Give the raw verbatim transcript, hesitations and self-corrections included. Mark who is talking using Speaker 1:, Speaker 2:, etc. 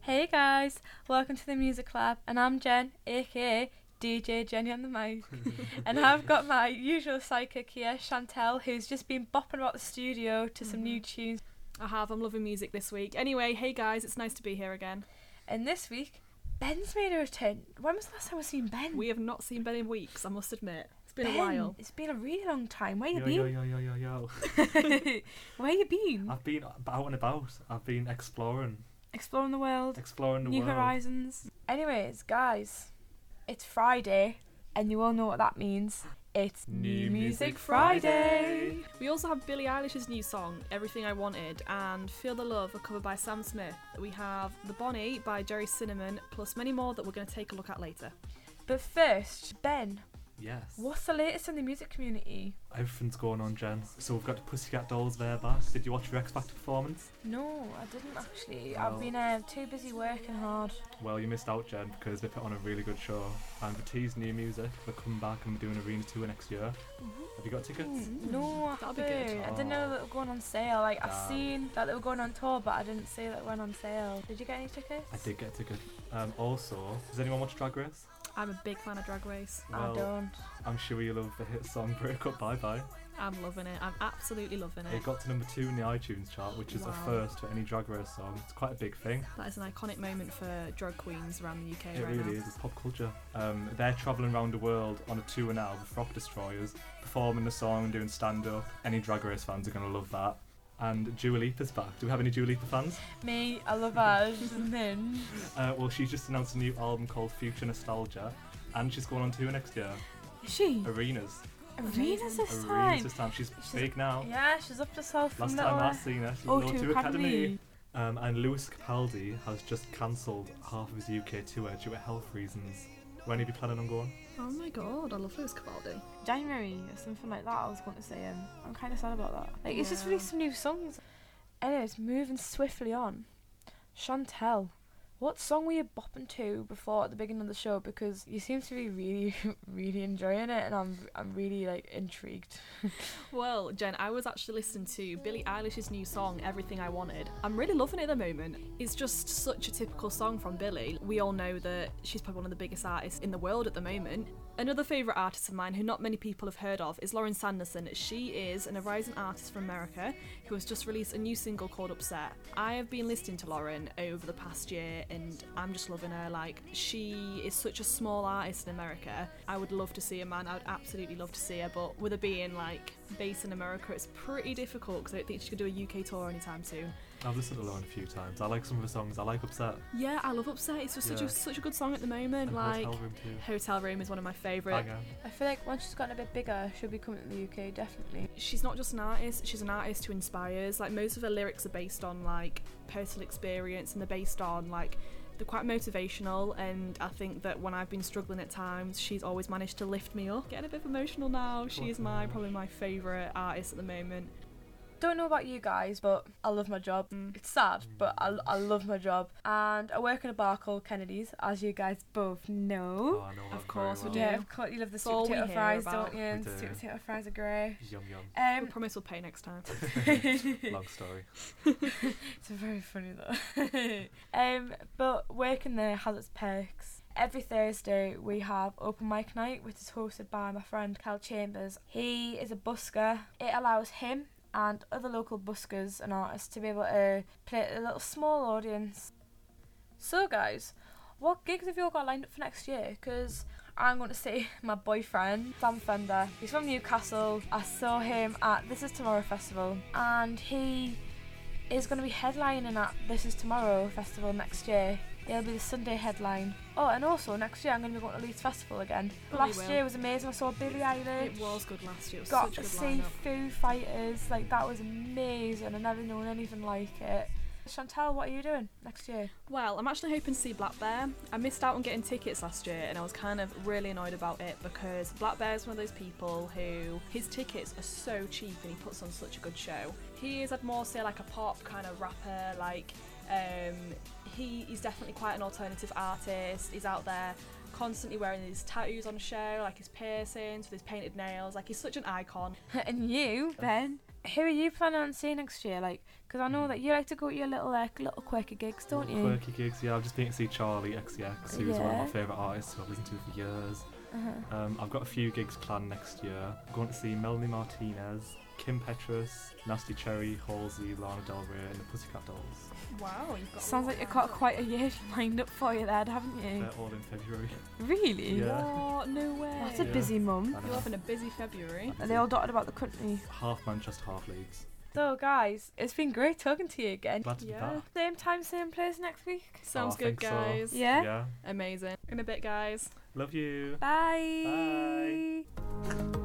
Speaker 1: Hey guys, welcome to the Music Lab, and I'm Jen, aka D J Jenny on the mic. And I've got my usual psychic here, Chantel, who's just been bopping about the studio to some mm-hmm. new tunes.
Speaker 2: I have, I'm loving music this week. Anyway, hey guys, it's nice to be here again.
Speaker 1: And this week, Ben's made a return. When was the last time we've seen Ben?
Speaker 2: We have not seen Ben in weeks, I must admit. It's been
Speaker 1: Ben,
Speaker 2: a while.
Speaker 1: It's been a really long time. Where you
Speaker 3: yo,
Speaker 1: been?
Speaker 3: Yo, yo, yo, yo, yo,
Speaker 1: Where you been?
Speaker 3: I've been out and about. I've been exploring.
Speaker 1: Exploring the world.
Speaker 3: Exploring the
Speaker 1: New
Speaker 3: world.
Speaker 1: New horizons. Anyways, guys, it's Friday, and you all know what that means. It's New, New Music, Music Friday. Friday.
Speaker 2: We also have Billie Eilish's new song, Everything I Wanted, and Feel the Love, a cover by Sam Smith. We have The Bonnie by Jerry Cinnamon, plus many more that we're going to take a look at later.
Speaker 1: But first, Ben.
Speaker 3: Yes.
Speaker 1: What's the latest in the music community?
Speaker 3: Everything's going on, Jen. So we've got the Pussycat Dolls there back. Did you watch your X Factor performance?
Speaker 1: No, I didn't actually.
Speaker 3: Well,
Speaker 1: I've been uh, too busy working hard.
Speaker 3: Well, you missed out, Jen, because they put on a really good show. And for T's new music, they're coming back and we're doing Arena Tour next year. Mm-hmm. Have you got tickets?
Speaker 1: Mm, no, I
Speaker 2: That'll be good.
Speaker 1: I didn't know that they were going on sale. Like, I've seen that they were going on tour, but I didn't see that it went on sale. Did you get any tickets?
Speaker 3: I did get a ticket. Um, also, does anyone watch Drag Race?
Speaker 2: I'm a big fan of Drag Race.
Speaker 3: Well,
Speaker 1: I don't.
Speaker 3: I'm sure you love the hit song Break Up Bye Bye.
Speaker 2: I'm loving it. I'm absolutely loving it.
Speaker 3: It got to number two in the iTunes chart, which is wow. a first for any Drag Race song. It's quite a big thing.
Speaker 2: That is an iconic moment for drag queens around the U K
Speaker 3: it
Speaker 2: right
Speaker 3: really
Speaker 2: now.
Speaker 3: is. It's pop culture. Um, they're travelling around the world on a tour now with Rock Destroyers, performing the song and doing stand-up. Any Drag Race fans are going to love that. And Dua Lipa's back. Do we have any Dua Lipa fans?
Speaker 1: Me, I love her. She's a min.
Speaker 3: Uh, well, she's just announced a new album called Future Nostalgia, and she's going on tour next year.
Speaker 1: Is she?
Speaker 3: Arenas.
Speaker 1: Arenas this
Speaker 3: Arenas
Speaker 1: time?
Speaker 3: this time. She's,
Speaker 1: she's
Speaker 3: big now.
Speaker 1: Yeah, she's up to herself.
Speaker 3: Last
Speaker 1: from
Speaker 3: time
Speaker 1: little,
Speaker 3: I seen her, she's
Speaker 1: O
Speaker 3: going
Speaker 1: two
Speaker 3: to Academy.
Speaker 1: Academy.
Speaker 3: Um, and Lewis Capaldi has just cancelled half of his U K tour due to health reasons. When are you planning on going?
Speaker 2: Oh my god, I love Lewis Capaldi.
Speaker 1: January or something like that, I was going to say him. I'm kind of sad about that. Like,
Speaker 2: yeah.
Speaker 1: It's just released some new songs. Anyways, moving swiftly on. Chantel, what song were you bopping to before at the beginning of the show? Because you seem to be really, really enjoying it, and I'm, I'm really like intrigued.
Speaker 2: Well, Jen, I was actually listening to Billie Eilish's new song, Everything I Wanted. I'm really loving it at the moment. It's just such a typical song from Billie. We all know that she's probably one of the biggest artists in the world at the moment. Another favourite artist of mine who not many people have heard of is Lauren Sanderson. She is an rising artist from America who has just released a new single called Upset. I have been listening to Lauren over the past year and I'm just loving her. Like, she is such a small artist in America. I would love to see her, man. I would absolutely love to see her, but with her being like based in America, it's pretty difficult because I don't think she could do a U K tour anytime soon.
Speaker 3: I've listened to Lauren a few times. I like some of her songs. I like Upset.
Speaker 2: Yeah, I love Upset. It's just
Speaker 3: yeah.
Speaker 2: such a such a good song at the moment.
Speaker 3: And
Speaker 2: like
Speaker 3: Hotel Room too.
Speaker 2: Hotel Room is one of my favourite.
Speaker 1: I feel like once she's gotten a bit bigger, she'll be coming to the U K, definitely.
Speaker 2: She's not just an artist, she's an artist who inspires. Like, most of her lyrics are based on like personal experience, and they're based on like they're quite motivational, and I think that when I've been struggling at times, she's always managed to lift me up. Getting a bit emotional now. She is my probably my favourite artist at the moment.
Speaker 1: Don't know about you guys, but I love my job. Mm. It's sad, but I, I love my job. And I work in a bar called Kennedy's, as you guys both know.
Speaker 3: Oh, I know
Speaker 2: of course
Speaker 3: well.
Speaker 2: we do.
Speaker 1: Yeah, of course, you love the sweet
Speaker 2: all
Speaker 1: potato fries,
Speaker 2: about.
Speaker 1: don't you? And sweet potato fries are great.
Speaker 3: Yum yum.
Speaker 1: Um,
Speaker 2: we promise we'll pay next time.
Speaker 3: Long story.
Speaker 1: It's very funny though. um, but working there has its perks. Every Thursday we have open mic night, which is hosted by my friend Cal Chambers. He is a busker. It allows him and other local buskers and artists to be able to play a little small audience. So guys, what gigs have you all got lined up for next year? Because I'm going to see my boyfriend, Sam Fender. He's from Newcastle. I saw him at This Is Tomorrow Festival, and he is going to be headlining at This Is Tomorrow Festival next year. It'll be the Sunday headline. Oh, and also next year I'm going to be going to Leeds Festival again.
Speaker 2: Probably
Speaker 1: last
Speaker 2: will.
Speaker 1: year was amazing. I saw Billie Eilish.
Speaker 2: It was good last year. It was
Speaker 1: Got
Speaker 2: such a
Speaker 1: to
Speaker 2: good
Speaker 1: see
Speaker 2: lineup.
Speaker 1: Foo Fighters. Like, that was amazing. I've never known anything like it. Chantal, what are you doing next year?
Speaker 2: Well, I'm actually hoping to see Black Bear. I missed out on getting tickets last year and I was kind of really annoyed about it because Black Bear is one of those people who his tickets are so cheap and he puts on such a good show. He is, I'd more say, like a pop kind of rapper. Like, um, he is definitely quite an alternative artist. He's out there constantly wearing his tattoos on show, like his piercings with his painted nails. Like, he's such an icon.
Speaker 1: And you, Ben, Who are you planning on seeing next year? Like, because I know that you like to go to your little like little quirky gigs, don't you?
Speaker 3: Quirky gigs, yeah. I've just been to see Charlie X C X, who's one of
Speaker 1: Yeah.
Speaker 3: my favourite artists who I've listened to for years.
Speaker 1: Uh-huh.
Speaker 3: Um, I've got a few gigs planned next year. I'm going to see Melanie Martinez, Kim Petras, Nasty Cherry, Halsey, Lana Del Rey, and the Pussycat Dolls.
Speaker 2: Wow, you've got. a
Speaker 1: Sounds
Speaker 2: lot
Speaker 1: like you've
Speaker 2: lined
Speaker 1: got
Speaker 2: up.
Speaker 1: quite a year lined up for you there, haven't you?
Speaker 3: They're all in February.
Speaker 1: Really?
Speaker 3: Yeah.
Speaker 2: What? No way.
Speaker 1: That's a
Speaker 3: Yeah.
Speaker 1: busy month.
Speaker 3: I know.
Speaker 2: You're having a busy February.
Speaker 1: Are they all dotted about the country?
Speaker 3: Half Manchester, half Leeds.
Speaker 1: So, guys, it's been great talking to you again.
Speaker 3: Glad to be
Speaker 2: Yeah.
Speaker 3: back.
Speaker 1: Same time, same place next week.
Speaker 2: Sounds
Speaker 3: Oh, I
Speaker 2: good,
Speaker 3: think so.
Speaker 2: guys.
Speaker 1: Yeah?
Speaker 3: Yeah.
Speaker 2: Amazing. In a bit, guys.
Speaker 3: Love you.
Speaker 1: Bye.
Speaker 3: Bye.